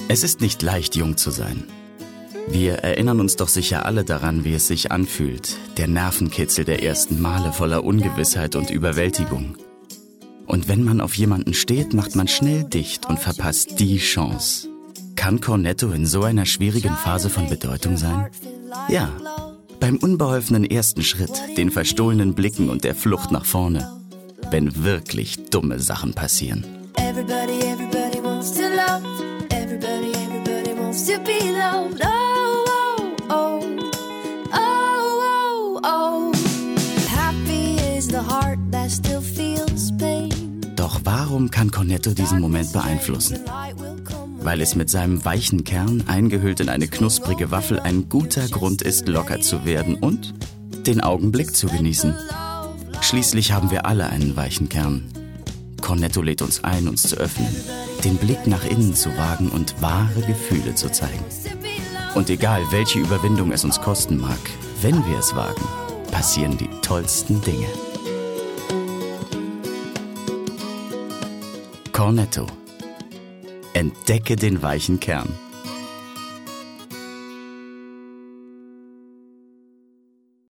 Es ist nicht leicht, jung zu sein. Wir erinnern uns doch sicher alle daran, wie es sich anfühlt. Der Nervenkitzel der ersten Male voller Ungewissheit und Überwältigung. Und wenn man auf jemanden steht, macht man schnell dicht und verpasst die Chance. Kann Cornetto in so einer schwierigen Phase von Bedeutung sein? Ja, beim unbeholfenen ersten Schritt, den verstohlenen Blicken und der Flucht nach vorne. Wenn wirklich dumme Sachen passieren. Everybody wants to love. Everybody wants to be loved. Oh, oh, oh, oh, oh. Happy is the heart that still feels pain. Doch warum kann Cornetto diesen Moment beeinflussen? Weil es mit seinem weichen Kern, eingehüllt in eine knusprige Waffel, ein guter Grund ist, locker zu werden und den Augenblick zu genießen. Schließlich haben wir alle einen weichen Kern. Cornetto lädt uns ein, uns zu öffnen, den Blick nach innen zu wagen und wahre Gefühle zu zeigen. Und egal, welche Überwindung es uns kosten mag, wenn wir es wagen, passieren die tollsten Dinge. Cornetto. Entdecke den weichen Kern.